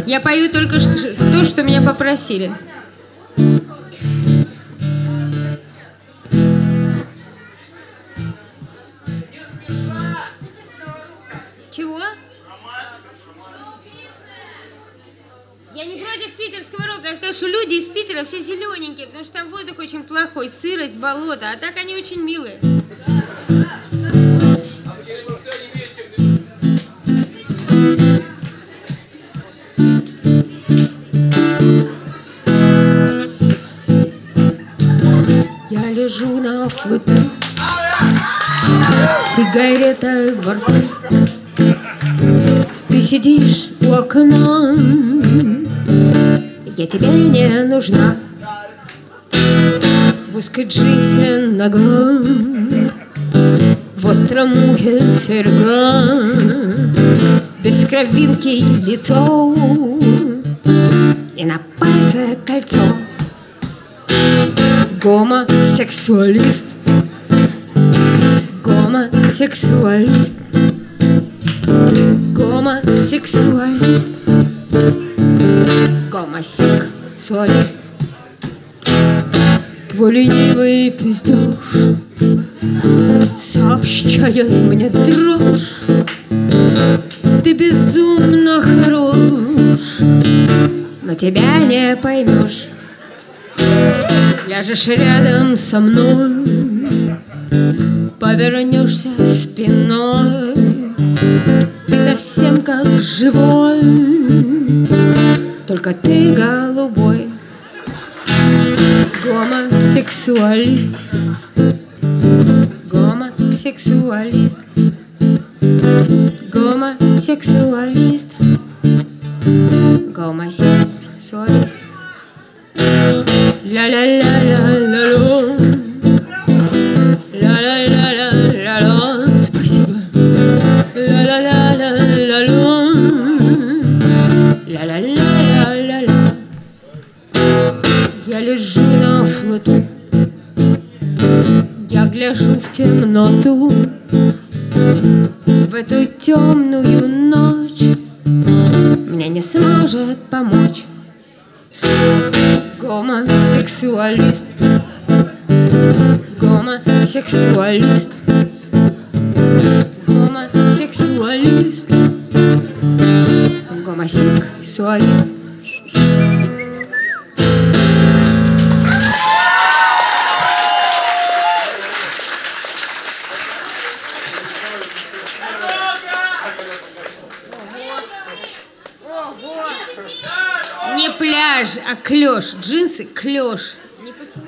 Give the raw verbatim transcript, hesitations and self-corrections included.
Я пою только что, то, что меня попросили. Чего? Я не против питерского рока. Я скажу, что люди из Питера все зелененькие, потому что там воздух очень плохой, сырость, болото, а так они очень милые. Я лежу на флоту, сигаретой во рту. Ты сидишь у окна, я тебе не нужна. В узкой джинсе нога, в остром ухе серьга, без кровинки лицо и на пальце кольцо. Гомосексуалист, гомосексуалист, гомосексуалист, гомосексуалист. Твой ленивый пиздеж сообщает мне дрожь. Ты безумно хорош, но тебя не поймешь. Ляжешь рядом со мной, повернешься спиной. Ты совсем как живой, только ты голубой. Гомосексуалист, гомосексуалист, гомосексуалист, гомосексуалист. Ля-ля-ля-ля-ля-ля, ля-ля-ля-ля-ля-ля, спасибо. Ля-ля-ля-ля-ля-ля, ля-ля-ля-ля-ля-ля. Я лежу на флоту, я гляжу в темноту. В эту темную ночь мне не сможет помочь гомосексуалист, гомосексуалист, гомосексуалист, гомосексуалист. Не пляж, а клёш. Джинсы клёш. Не почему.